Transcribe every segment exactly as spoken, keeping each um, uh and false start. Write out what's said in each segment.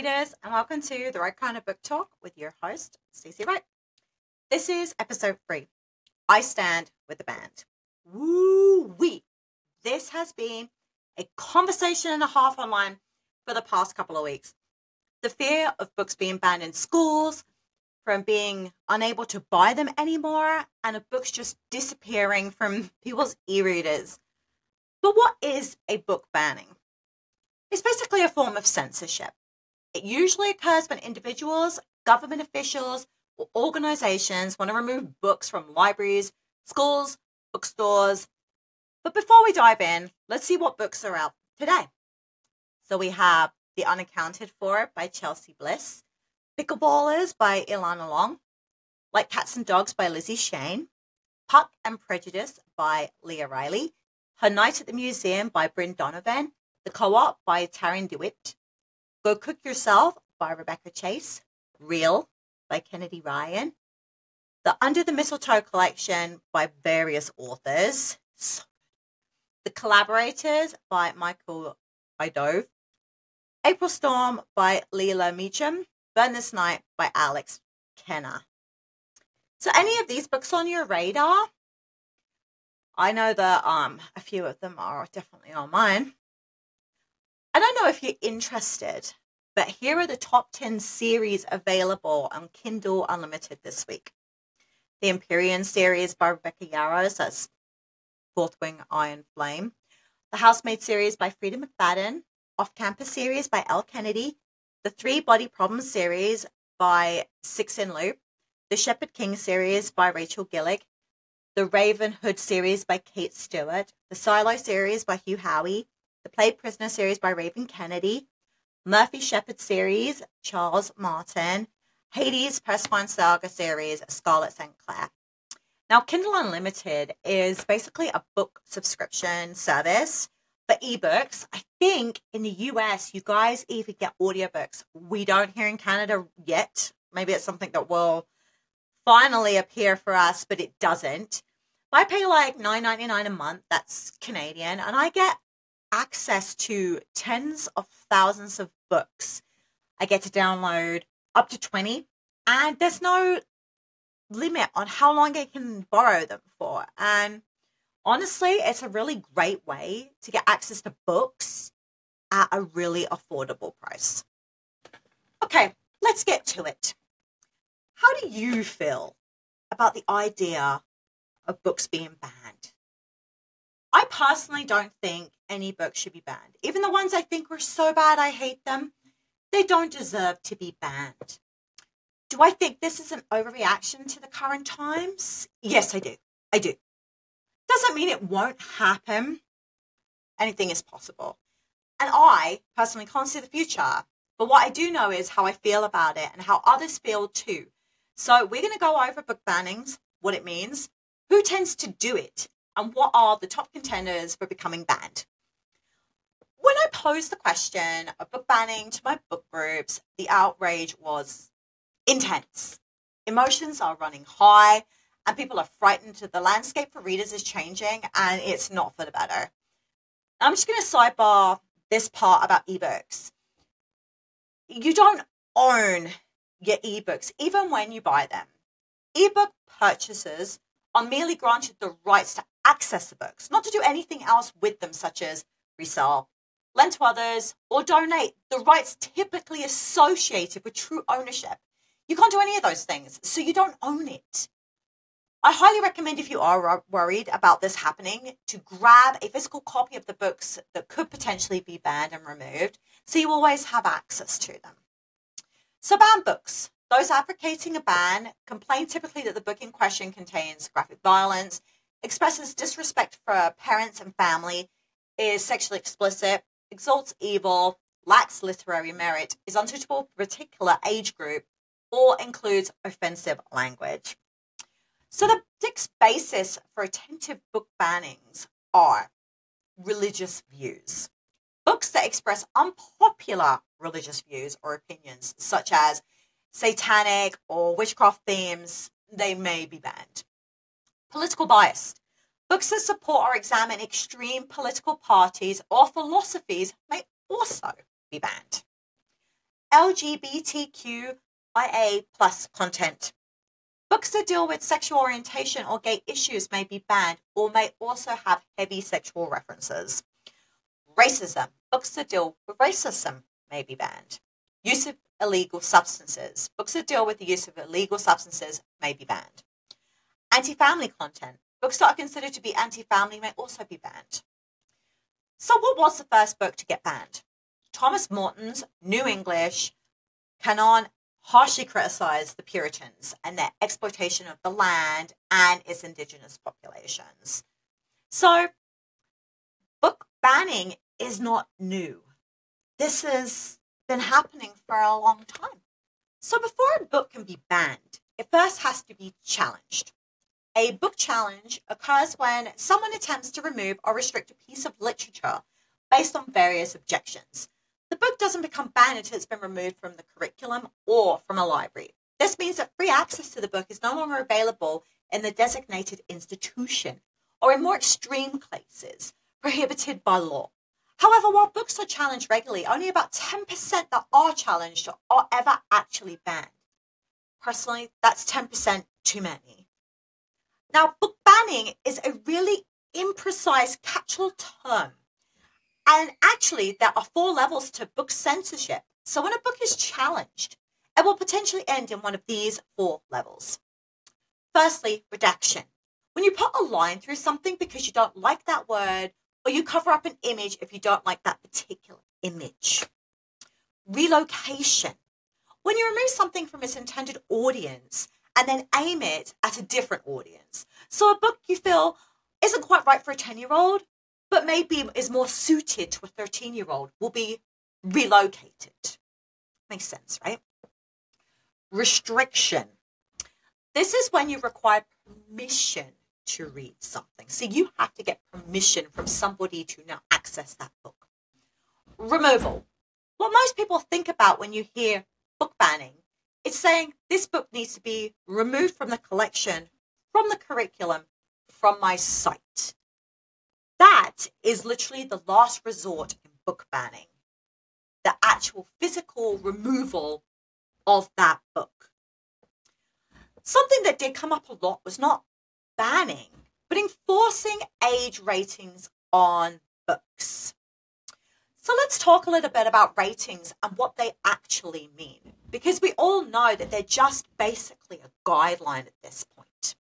readers, and welcome to the Right Kind of Book Talk with your host, Stacey Wright. This is episode three. I stand with the band. Woo-wee! This has been a conversation and a half online for the past couple of weeks. The fear of books being banned in schools, from being unable to buy them anymore, and of books just disappearing from people's e-readers. But what is a book banning? It's basically a form of censorship. It usually occurs when individuals, government officials, or organizations want to remove books from libraries, schools, bookstores. But before we dive in, let's see what books are out today. So we have The Unaccounted For by Chelsea Bliss, Pickleballers by Ilana Long, Like Cats and Dogs by Lizzie Shane, Puck and Prejudice by Leah Riley, Her Night at the Museum by Bryn Donovan, The Co-op by Taryn DeWitt, Go Cook Yourself by Rebecca Chase, Real by Kennedy Ryan, The Under the Mistletoe Collection by various authors, so The Collaborators by Michael Idove, April Storm by Leila Meacham, Burn This Night by Alex Kenner. So any of these books on your radar? I know that um, a few of them are definitely on mine. I don't know if you're interested, but here are the top ten series available on Kindle Unlimited this week. The Empyrean series by Rebecca Yarros, that's Fourth Wing Iron Flame. The Housemaid series by Frida McFadden. Off-Campus series by Elle Kennedy. The Three Body Problems series by Six in Loop. The Shepherd King series by Rachel Gillig. The Raven Hood series by Kate Stewart. The Silo series by Hugh Howey. The Played Prisoner series by Raven Kennedy, Murphy Shepherd series, Charles Martin, Hades Pressfine Saga series, Scarlett Saint Clair. Now, Kindle Unlimited is basically a book subscription service for ebooks. I think in the U S, you guys even get audiobooks. We don't here in Canada yet. Maybe it's something that will finally appear for us, but it doesn't. I pay like nine ninety-nine a month. That's Canadian. And I get access to tens of thousands of books. I get to download up to twenty, and there's no limit on how long I can borrow them for. And honestly, it's a really great way to get access to books at a really affordable price. Okay, let's get to it. How do you feel about the idea of books being banned? I personally don't think any books should be banned. Even the ones I think were so bad I hate them, they don't deserve to be banned. Do I think this is an overreaction to the current times? Yes, I do. I do. Doesn't mean it won't happen. Anything is possible. And I personally can't see the future. But what I do know is how I feel about it and how others feel too. So we're going to go over book bannings, what it means, who tends to do it, and what are the top contenders for becoming banned. When I posed the question of book banning to my book groups, the outrage was intense. Emotions are running high, and people are frightened that the landscape for readers is changing, and it's not for the better. I'm just going to sidebar this part about ebooks. You don't own your ebooks, even when you buy them. Ebook purchasers are merely granted the rights to access the books, not to do anything else with them, such as resell, lend to others, or donate. The rights typically associated with true ownership. You can't do any of those things, so you don't own it. I highly recommend, if you are worried about this happening, to grab a physical copy of the books that could potentially be banned and removed, so you always have access to them. So banned books. Those advocating a ban complain typically that the book in question contains graphic violence, expresses disrespect for parents and family, is sexually explicit, exalts evil, lacks literary merit, is unsuitable for a particular age group, or includes offensive language. So the six basis for attentive book bannings are religious views. Books that express unpopular religious views or opinions, such as satanic or witchcraft themes, they may be banned. Political bias. Books that support or examine extreme political parties or philosophies may also be banned. L G B T Q I A plus content. Books that deal with sexual orientation or gay issues may be banned or may also have heavy sexual references. Racism. Books that deal with racism may be banned. Use of illegal substances. Books that deal with the use of illegal substances may be banned. Anti-family content. Books that are considered to be anti-family may also be banned. So what was the first book to get banned? Thomas Morton's New English canon harshly criticized the Puritans and their exploitation of the land and its indigenous populations. So book banning is not new. This has been happening for a long time. So before a book can be banned, it first has to be challenged. A book challenge occurs when someone attempts to remove or restrict a piece of literature based on various objections. The book doesn't become banned until it's been removed from the curriculum or from a library. This means that free access to the book is no longer available in the designated institution or in more extreme cases prohibited by law. However, while books are challenged regularly, only about ten percent that are challenged are ever actually banned. Personally, that's ten percent too many. Now, book banning is a really imprecise catch-all term. And actually, there are four levels to book censorship. So when a book is challenged, it will potentially end in one of these four levels. Firstly, redaction. When you put a line through something because you don't like that word, or you cover up an image if you don't like that particular image. Relocation. When you remove something from its intended audience and then aim it at a different audience. So a book you feel isn't quite right for a ten-year-old, but maybe is more suited to a thirteen-year-old, will be relocated. Makes sense, right? Restriction. This is when you require permission to read something. So you have to get permission from somebody to now access that book. Removal. What most people think about when you hear book banning, it's saying this book needs to be removed from the collection, from the curriculum, from my site. That is literally the last resort in book banning. The actual physical removal of that book. Something that did come up a lot was not banning, but enforcing age ratings on books. So let's talk a little bit about ratings and what they actually mean, because we all know that they're just basically a guideline at this point.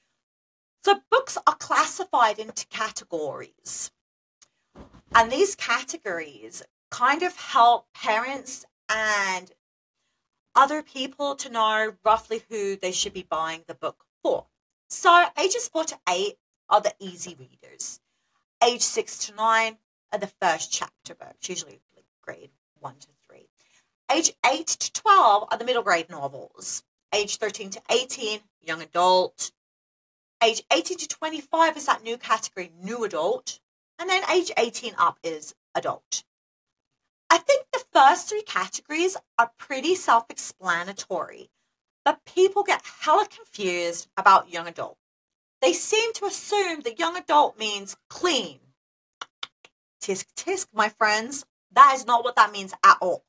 So books are classified into categories, and these categories kind of help parents and other people to know roughly who they should be buying the book for. So ages four to eight are the easy readers. Age six to nine are the first chapter books, usually grade one to three. Age eight to twelve are the middle grade novels. Age thirteen to eighteen, young adult. Age eighteen to twenty-five is that new category, new adult. And then age eighteen up is adult. I think the first three categories are pretty self-explanatory, but people get hella confused about young adult. They seem to assume that young adult means clean. Tisk tisk, my friends. That is not what that means at all.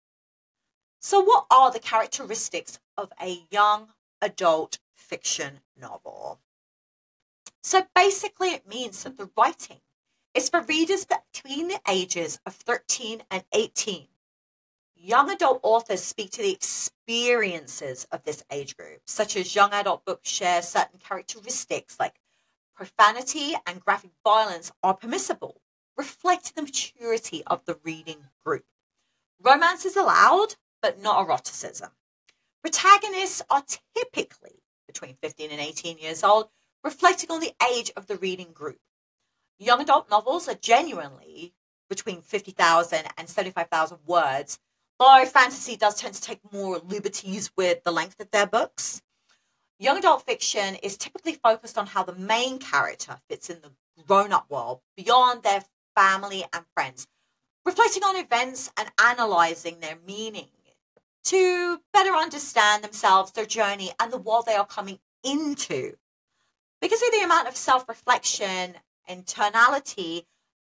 So what are the characteristics of a young adult fiction novel? So basically it means that the writing is for readers between the ages of thirteen and eighteen. Young adult authors speak to the experiences of this age group, such as young adult books share certain characteristics like profanity and graphic violence are permissible, reflecting the maturity of the reading group. Romance is allowed, but not eroticism. Protagonists are typically between fifteen and eighteen years old, reflecting on the age of the reading group. Young adult novels are genuinely between fifty thousand and seventy-five thousand words, though fantasy does tend to take more liberties with the length of their books. Young adult fiction is typically focused on how the main character fits in the grown-up world beyond their family and friends, reflecting on events and analysing their meaning to better understand themselves, their journey, and the world they are coming into. Because of the amount of self-reflection and tonality,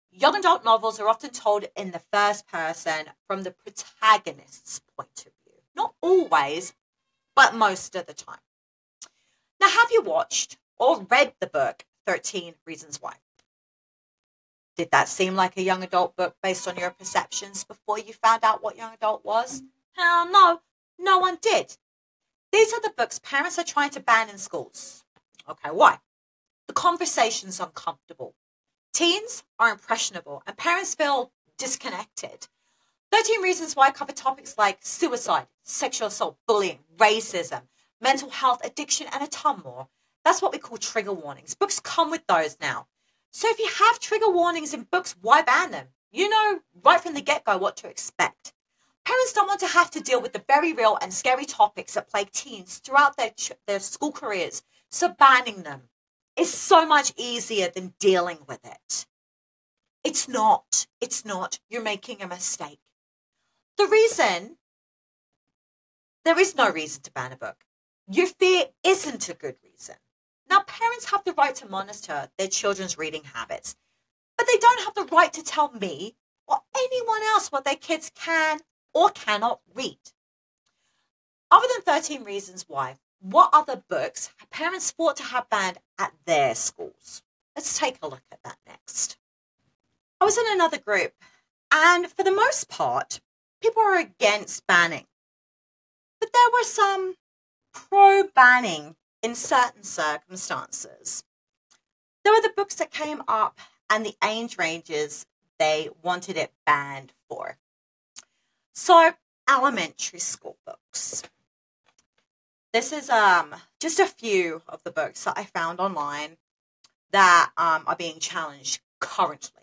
Young adult novels are often told in the first person from the protagonist's point of view. Not always, but most of the time. Now, have you watched or read the book thirteen Reasons Why? Did that seem like a young adult book based on your perceptions before you found out what young adult was? Hell no, no one did. These are the books parents are trying to ban in schools. Okay, why? The conversation's uncomfortable. Teens are impressionable and parents feel disconnected. thirteen Reasons Why cover topics like suicide, sexual assault, bullying, racism, mental health, addiction, and a ton more. That's what we call trigger warnings. Books come with those now. So if you have trigger warnings in books, why ban them? You know right from the get-go what to expect. Parents don't want to have to deal with the very real and scary topics that plague teens throughout their, their school careers. So banning them is so much easier than dealing with it. It's not. It's not. You're making a mistake. The reason, there is no reason to ban a book. Your fear isn't a good reason. Now, parents have the right to monitor their children's reading habits, but they don't have the right to tell me or anyone else what their kids can or cannot read. Other than thirteen Reasons Why, what other books have parents fought to have banned at their schools? Let's take a look at that next. I was in another group, and for the most part, people were against banning. But there were some pro-banning in certain circumstances. There were the books that came up and the age ranges they wanted it banned for. So, elementary school books. This is um just a few of the books that I found online that um, are being challenged currently.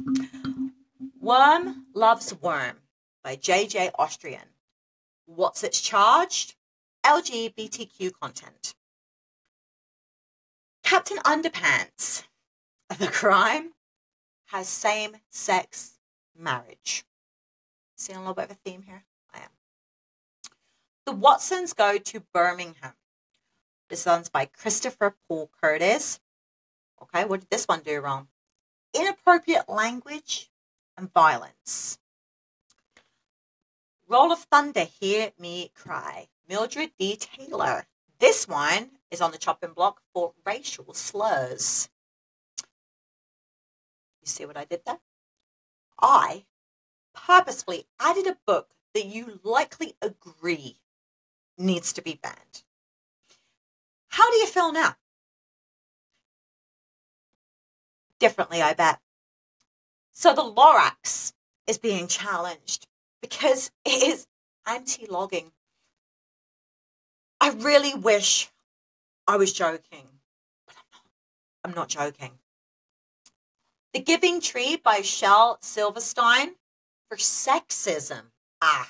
Worm Loves Worm by J J Austrian. What's its charged? L G B T Q content. Captain Underpants. The crime has same-sex marriage. Seeing a little bit of a theme here? I am. The Watsons Go to Birmingham. This one's by Christopher Paul Curtis. Okay, what did this one do wrong? Inappropriate language and violence. Roll of Thunder, Hear Me Cry. Mildred D. Taylor. This one is on the chopping block for racial slurs. You see what I did there? I purposefully added a book that you likely agree needs to be banned. How do you feel now? Differently, I bet. So the Lorax is being challenged because it is anti-logging. I really wish I was joking, but I'm not. I'm not joking. The Giving Tree by Shel Silverstein for sexism. Aha.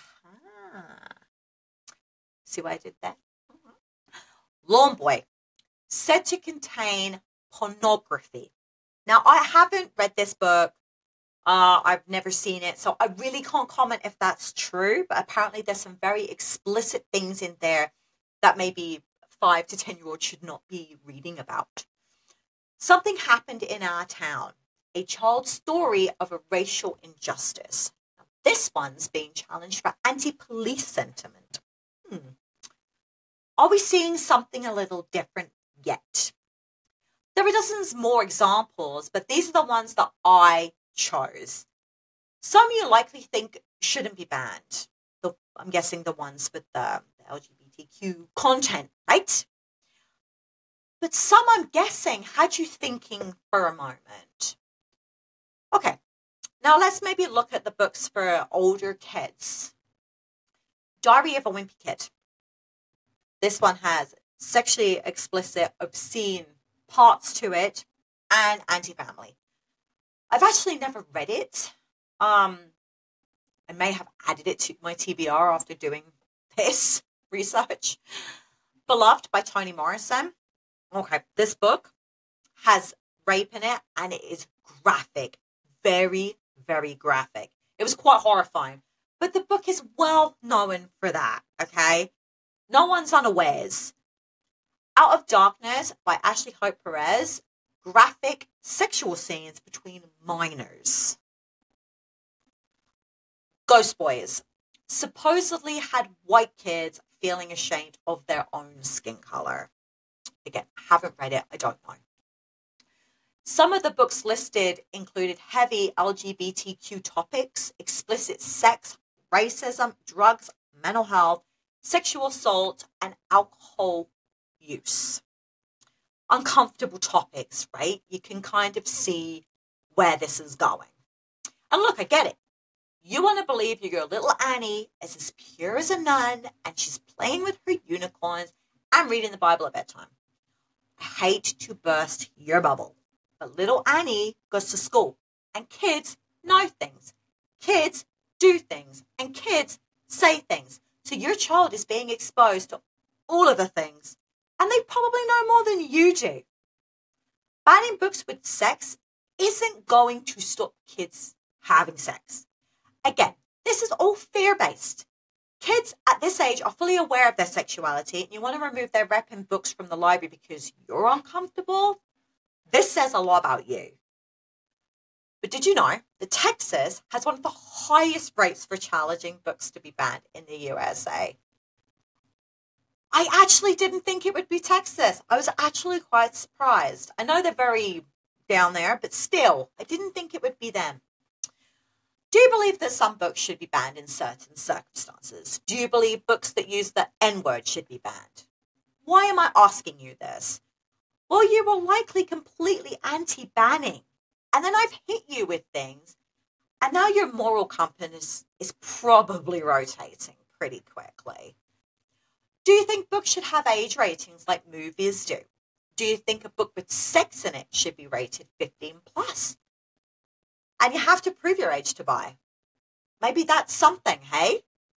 See what I did there? Lawn Boy, said to contain pornography. Now, I haven't read this book. Uh, I've never seen it, so I really can't comment if that's true, but apparently there's some very explicit things in there that maybe five to ten-year-olds should not be reading about. Something happened in our town, a child's story of a racial injustice. Now, this one's being challenged for anti-police sentiment. Hmm. Are we seeing something a little different yet? There are dozens more examples, but these are the ones that I chose. Some you likely think shouldn't be banned. The, I'm guessing the ones with the, the L G B T Q content, right? But some I'm guessing had you thinking for a moment. Okay, now let's maybe look at the books for older kids. Diary of a Wimpy Kid. This one has sexually explicit, obscene parts to it and anti-family. I've actually never read it. Um, I may have added it to my T B R after doing this research. Beloved by Toni Morrison. Okay, this book has rape in it and it is graphic. Very, very graphic. It was quite horrifying. But the book is well known for that, okay? No one's unawares. Out of Darkness by Ashley Hope Perez. graphic sexual scenes between minors. Ghost Boys supposedly had white kids feeling ashamed of their own skin color. Again, haven't read it, I don't know. Some of the books listed included heavy L G B T Q topics, explicit sex, racism, drugs, mental health, sexual assault, and alcohol use. Uncomfortable topics, right? You can kind of see where this is going. And look, I get it. You want to believe your little Annie is as pure as a nun and she's playing with her unicorns and reading the Bible at bedtime. I hate to burst your bubble, but little Annie goes to school and kids know things. Kids do things and kids say things. So your child is being exposed to all of the things and they probably know more than you do. Banning books with sex isn't going to stop kids having sex. Again, this is all fear-based. Kids at this age are fully aware of their sexuality and you want to remove their rep and books from the library because you're uncomfortable? This says a lot about you. But did you know that Texas has one of the highest rates for challenging books to be banned in the U S A? I actually didn't think it would be Texas. I was actually quite surprised. I know they're very down there, but still, I didn't think it would be them. Do you believe that some books should be banned in certain circumstances? Do you believe books that use the N-word should be banned? Why am I asking you this? Well, you were likely completely anti-banning. And then I've hit you with things. And now your moral compass is probably rotating pretty quickly. Do you think books should have age ratings like movies do? Do you think a book with sex in it should be rated fifteen plus? And you have to prove your age to buy. Maybe that's something, hey?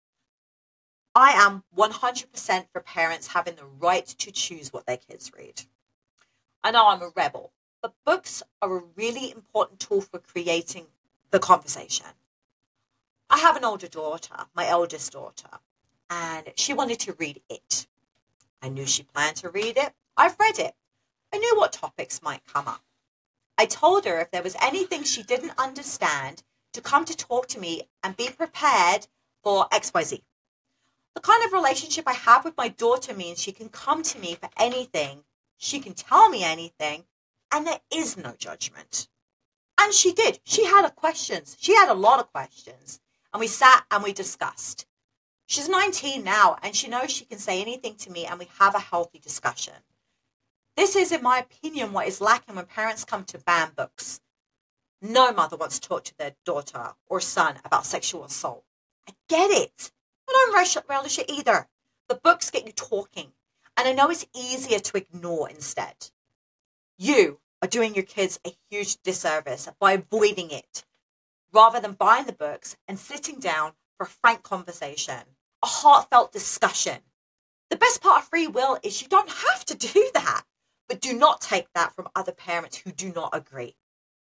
I am one hundred percent for parents having the right to choose what their kids read. I know I'm a rebel, but books are a really important tool for creating the conversation. I have an older daughter, my eldest daughter, and she wanted to read it. I knew she planned to read it. I've read it. I knew what topics might come up. I told her if there was anything she didn't understand to come to talk to me and be prepared for X Y Z. The kind of relationship I have with my daughter means she can come to me for anything, she can tell me anything, and there is no judgment. And she did. She had a questions. She had a lot of questions. And we sat and we discussed. She's nineteen now and she knows she can say anything to me and we have a healthy discussion. This is, in my opinion, what is lacking when parents come to ban books. No mother wants to talk to their daughter or son about sexual assault. I get it. I don't relish it either. The books get you talking. And I know it's easier to ignore instead. You are doing your kids a huge disservice by avoiding it, rather than buying the books and sitting down for a frank conversation, a heartfelt discussion. The best part of free will is you don't have to do that. But do not take that from other parents who do not agree.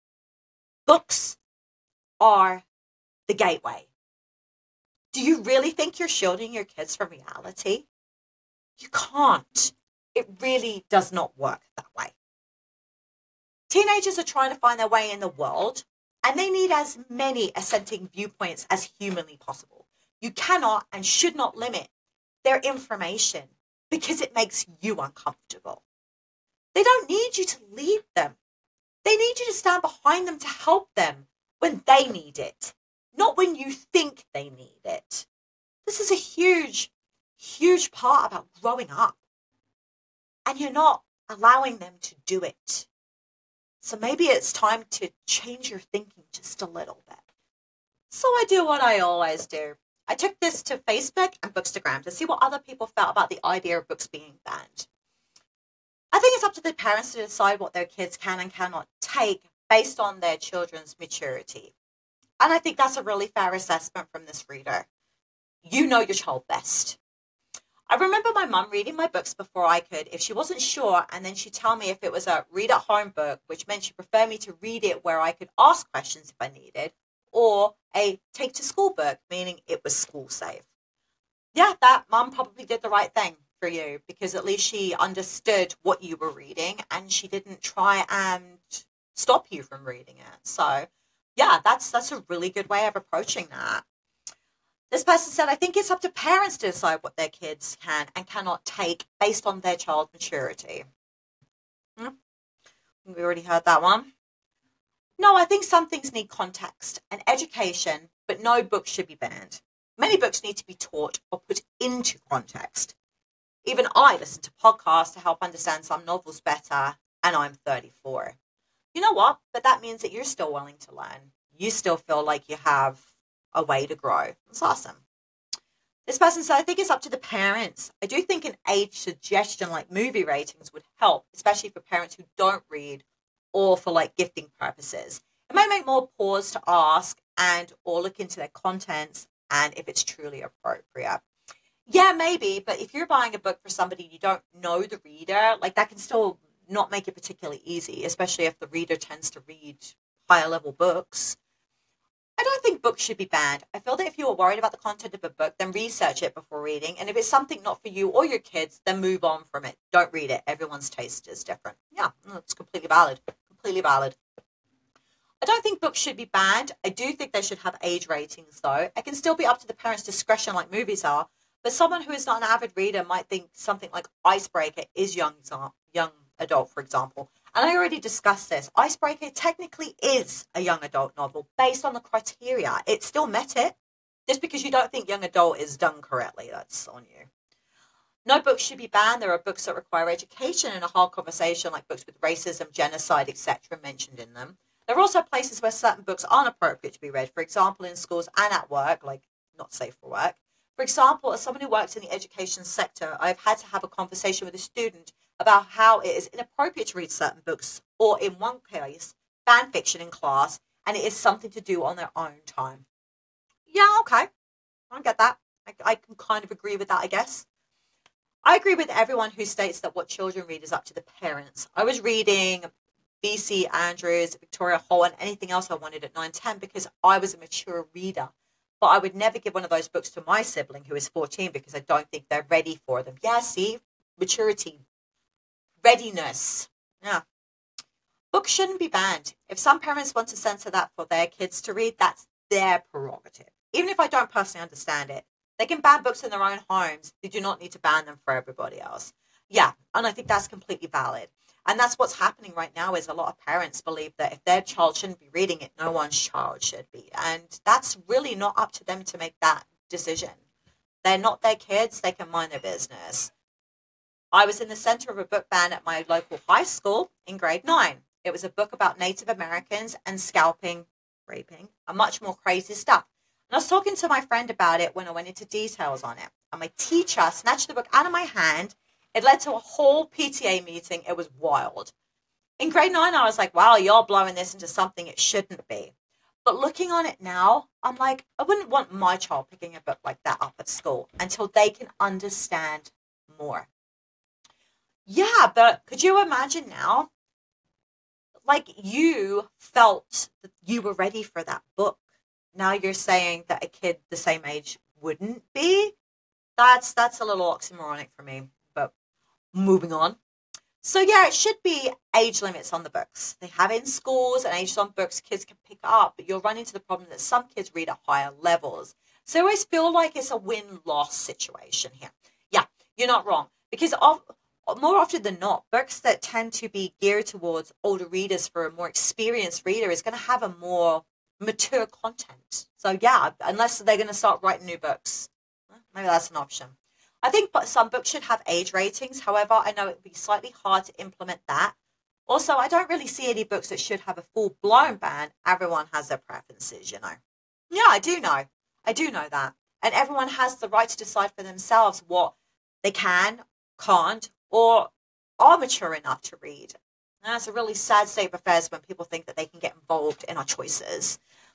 Books are the gateway. Do you really think you're shielding your kids from reality? You can't. It really does not work that way. Teenagers are trying to find their way in the world, and they need as many assenting viewpoints as humanly possible. You cannot and should not limit their information because it makes you uncomfortable. They don't need you to lead them. They need you to stand behind them to help them when they need it, not when you think they need it. This is a huge, huge part about growing up. And you're not allowing them to do it. So maybe it's time to change your thinking just a little bit. So I do what I always do. I took this to Facebook and Bookstagram to see what other people felt about the idea of books being banned. I think it's up to the parents to decide what their kids can and cannot take based on their children's maturity. And I think that's a really fair assessment from this reader. You know your child best. I remember my mum reading my books before I could if she wasn't sure, and then she'd tell me if it was a read-at-home book, which meant she preferred me to read it where I could ask questions if I needed, or a take-to-school book, meaning it was school safe. Yeah, that mum probably did the right thing. for you because at least she understood what you were reading and she didn't try and stop you from reading it. So yeah, that's that's a really good way of approaching that. This person said, I think it's up to parents to decide what their kids can and cannot take based on their child's maturity. Hmm. We already heard that one. No, I think some things need context and education, but no book should be banned. Many books need to be taught or put into context. Even I listen to podcasts to help understand some novels better, and I'm thirty-four. You know what? But that means that you're still willing to learn. You still feel like you have a way to grow. That's awesome. This person said, I think it's up to the parents. I do think an age suggestion like movie ratings would help, especially for parents who don't read or for like gifting purposes. It may make more pause to ask and or look into their contents and if it's truly appropriate. Yeah, maybe, but if you're buying a book for somebody you don't know the reader, like that can still not make it particularly easy, especially if the reader tends to read higher level books. I don't think books should be banned. I feel that if you are worried about the content of a book, then research it before reading. And if it's something not for you or your kids, then move on from it. Don't read it. Everyone's taste is different. Yeah, that's completely valid. Completely valid. I don't think books should be banned. I do think they should have age ratings, though. It can still be up to the parents' discretion like movies are. But someone who is not an avid reader might think something like Icebreaker is young, young adult, for example. And I already discussed this. Icebreaker technically is a young adult novel based on the criteria. It still met it. Just because you don't think young adult is done correctly, that's on you. No books should be banned. There are books that require education and a hard conversation, like books with racism, genocide, et cetera mentioned in them. There are also places where certain books aren't appropriate to be read, for example, in schools and at work, like not safe for work. For example, as someone who works in the education sector, I've had to have a conversation with a student about how it is inappropriate to read certain books, or in one case, fan fiction in class, and it is something to do on their own time. Yeah, okay. I get that. I, I can kind of agree with that, I guess. I agree with everyone who states that what children read is up to the parents. I was reading B C Andrews, Victoria Hall, and anything else I wanted at nine ten because I was a mature reader. But I would never give one of those books to my sibling who is fourteen because I don't think they're ready for them. Yeah, see? Maturity. Readiness. Yeah. Books shouldn't be banned. If some parents want to censor that for their kids to read, that's their prerogative. Even if I don't personally understand it, they can ban books in their own homes. They do not need to ban them for everybody else. Yeah, and I think that's completely valid. And that's what's happening right now is a lot of parents believe that if their child shouldn't be reading it, no one's child should be. And that's really not up to them to make that decision. They're not their kids. They can mind their business. I was in the center of a book ban at my local high school in grade nine. It was a book about Native Americans and scalping, raping, and much more crazy stuff. And I was talking to my friend about it when I went into details on it. And my teacher snatched the book out of my hand. It led to a whole P T A meeting. It was wild. In grade nine, I was like, wow, you're blowing this into something it shouldn't be. But looking on it now, I'm like, I wouldn't want my child picking a book like that up at school until they can understand more. Yeah, but could you imagine now? Like you felt that you were ready for that book. Now you're saying that a kid the same age wouldn't be? That's that's a little oxymoronic for me, but moving on. So yeah, it should be age limits on the books. They have it in schools and ages on books kids can pick up, but you'll run into the problem that some kids read at higher levels. So I always feel like it's a win-loss situation here. Yeah, you're not wrong. Because of, more often than not, books that tend to be geared towards older readers for a more experienced reader is going to have a more mature content. So yeah, unless they're going to start writing new books. Maybe that's an option. I think some books should have age ratings. However, I know it would be slightly hard to implement that. Also, I don't really see any books that should have a full-blown ban. Everyone has their preferences, you know. Yeah, I do know. I do know that. And everyone has the right to decide for themselves what they can, can't, or are mature enough to read. And that's a really sad state of affairs when people think that they can get involved in our choices.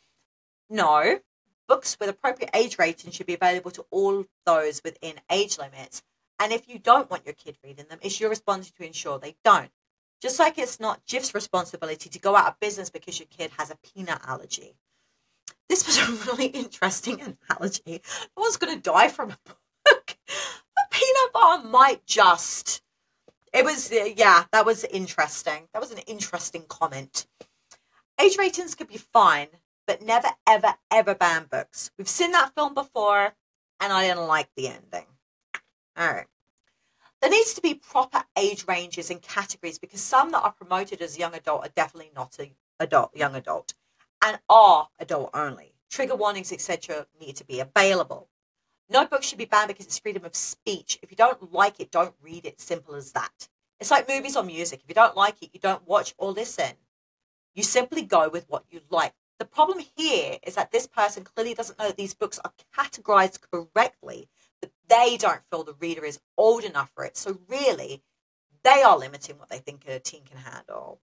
No. Books with appropriate age rating should be available to all those within age limits. And if you don't want your kid reading them, it's your responsibility to ensure they don't. Just like it's not Jif's responsibility to go out of business because your kid has a peanut allergy. This was a really interesting analogy. No one's going to die from a book. A peanut bottom might just, it was, uh, yeah, that was interesting. That was an interesting comment. Age ratings could be fine, but never, ever, ever ban books. We've seen that film before, and I didn't like the ending. All right. There needs to be proper age ranges and categories because some that are promoted as young adult are definitely not a adult, young adult, and are adult only. Trigger warnings, et cetera need to be available. No book should be banned because it's freedom of speech. If you don't like it, don't read it. Simple as that. It's like movies or music. If you don't like it, you don't watch or listen. You simply go with what you like. The problem here is that this person clearly doesn't know that these books are categorized correctly, but they don't feel the reader is old enough for it. So really, they are limiting what they think a teen can handle.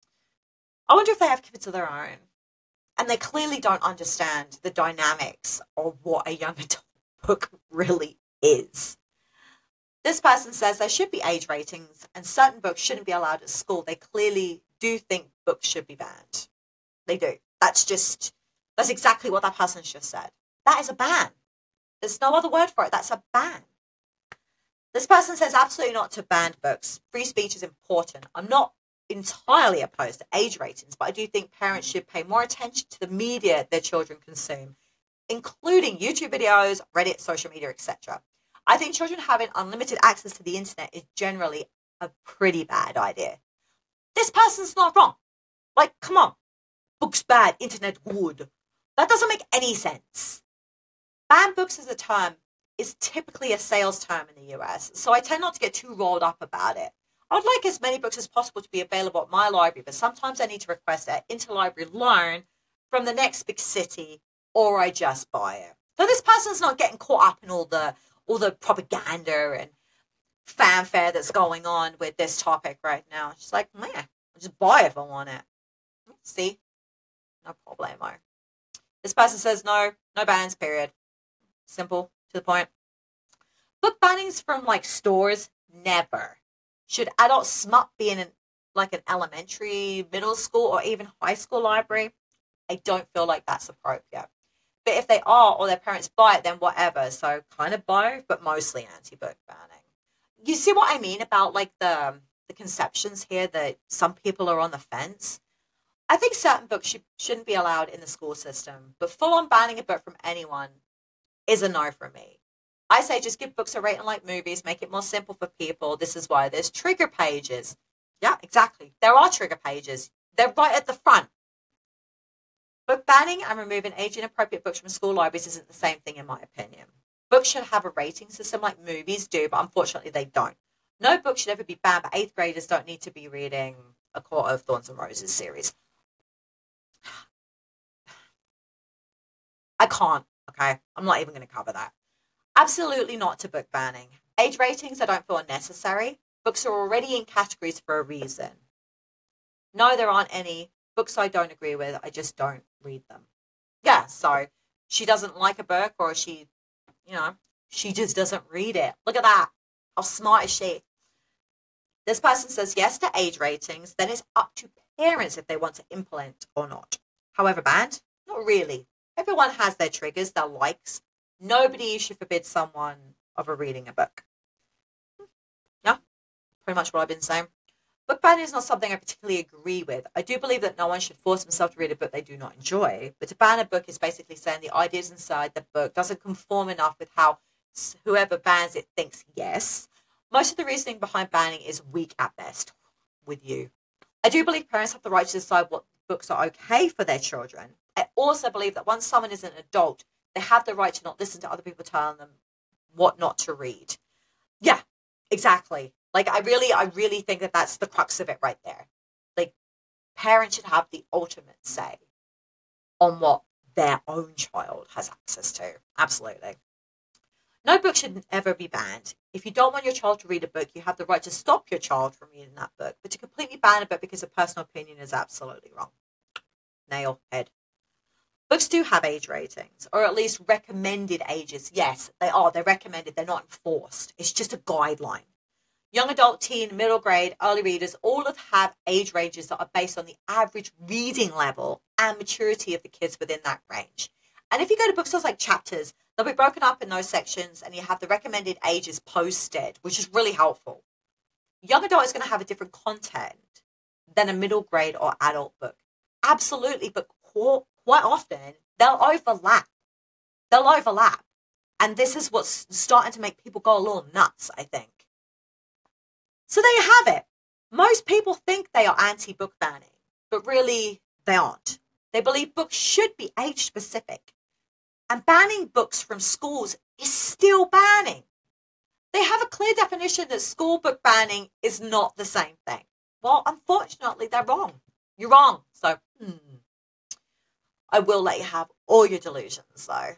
I wonder if they have kids of their own. And they clearly don't understand the dynamics of what a young adult book really is. This person says there should be age ratings and certain books shouldn't be allowed at school. They clearly do think books should be banned. They do. That's just, that's exactly what that person just said. That is a ban. There's no other word for it. That's a ban. This person says absolutely not to banned books. Free speech is important. I'm not entirely opposed to age ratings, but I do think parents should pay more attention to the media their children consume, including YouTube videos, Reddit, social media, et cetera. I think children having unlimited access to the internet is generally a pretty bad idea. This person's not wrong. Like, come on. Books bad, internet good. That doesn't make any sense. Banned books as a term is typically a sales term in the U S, so I tend not to get too rolled up about it. I would like as many books as possible to be available at my library, but sometimes I need to request an interlibrary loan from the next big city, or I just buy it. So this person's not getting caught up in all the all the propaganda and fanfare that's going on with this topic right now. She's like, meh, I'll just buy it if I want it. See? No problemo. This person says no, no bans, period. Simple, to the point. Book bannings from like stores, never. Should adult smut be in an, like an elementary, middle school, or even high school library? I don't feel like that's appropriate. But if they are, or their parents buy it, then whatever. So kind of both, but mostly anti-book banning. You see what I mean about like the the conceptions here that some people are on the fence? I think certain books should, shouldn't be allowed in the school system, but full-on banning a book from anyone is a no for me. I say just give books a rating like movies, make it more simple for people. This is why there's trigger pages. Yeah, exactly. There are trigger pages. They're right at the front. Book banning and removing age-inappropriate books from school libraries isn't the same thing in my opinion. Books should have a rating system like movies do, but unfortunately they don't. No book should ever be banned, but eighth graders don't need to be reading A Court of Thorns and Roses series. I can't, okay? I'm not even going to cover that. Absolutely not to book banning. Age ratings I don't feel are necessary. Books are already in categories for a reason. No, there aren't any. Books I don't agree with, I just don't read them. Yeah, so she doesn't like a book or she, you know, she just doesn't read it. Look at that. How smart is she? This person says yes to age ratings, then it's up to parents if they want to implement or not. However, banned? Not really. Everyone has their triggers, their likes. Nobody should forbid someone of a reading a book. Yeah, pretty much what I've been saying. Book banning is not something I particularly agree with. I do believe that no one should force themselves to read a book they do not enjoy. But to ban a book is basically saying the ideas inside the book doesn't conform enough with how whoever bans it thinks yes. Most of the reasoning behind banning is weak at best with you. I do believe parents have the right to decide what books are okay for their children. I also believe that once someone is an adult, they have the right to not listen to other people telling them what not to read. Yeah, exactly. Like, I really, I really think that that's the crux of it right there. Like, parents should have the ultimate say on what their own child has access to. Absolutely. No book should ever be banned. If you don't want your child to read a book, you have the right to stop your child from reading that book. But to completely ban a book because of personal opinion is absolutely wrong. Nail head. Books do have age ratings, or at least recommended ages. Yes, they are. They're recommended. They're not enforced. It's just a guideline. Young adult, teen, middle grade, early readers, all of have age ranges that are based on the average reading level and maturity of the kids within that range. And if you go to bookstores like Chapters, they'll be broken up in those sections and you have the recommended ages posted, which is really helpful. Young adult is going to have a different content than a middle grade or adult book. Absolutely, but quite often they'll overlap. They'll overlap. And this is what's starting to make people go a little nuts, I think. So there you have it. Most people think they are anti-book banning, but really they aren't. They believe books should be age-specific. And banning books from schools is still banning. They have a clear definition that school book banning is not the same thing. Well, unfortunately, they're wrong. You're wrong. So, hmm. I will let you have all your delusions, though.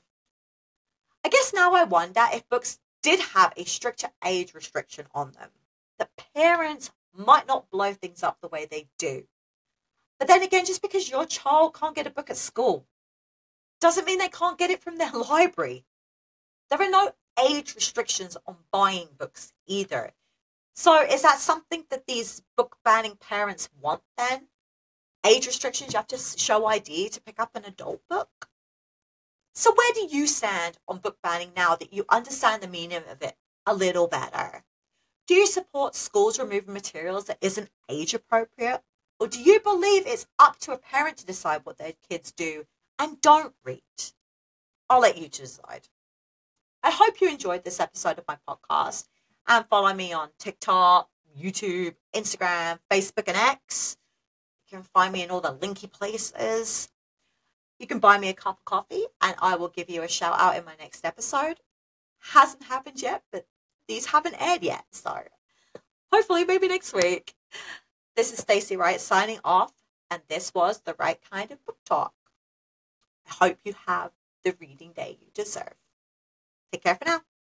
I guess now I wonder if books did have a stricter age restriction on them, that parents might not blow things up the way they do. But then again, just because your child can't get a book at school doesn't mean they can't get it from their library. There are no age restrictions on buying books either. So is that something that these book banning parents want then? Age restrictions, you have to show I D to pick up an adult book? So where do you stand on book banning now that you understand the meaning of it a little better? Do you support schools removing materials that isn't age appropriate? Or do you believe it's up to a parent to decide what their kids do and don't read? I'll let you decide. I hope you enjoyed this episode of my podcast and follow me on TikTok, YouTube, Instagram, Facebook, and X. You can find me in all the linky places. You can buy me a cup of coffee and I will give you a shout out in my next episode. Hasn't happened yet, but these haven't aired yet. So hopefully maybe next week. This is Stacey Wright signing off, and this was The Right Kind of Book Talk. I hope you have the reading day you deserve. Take care for now.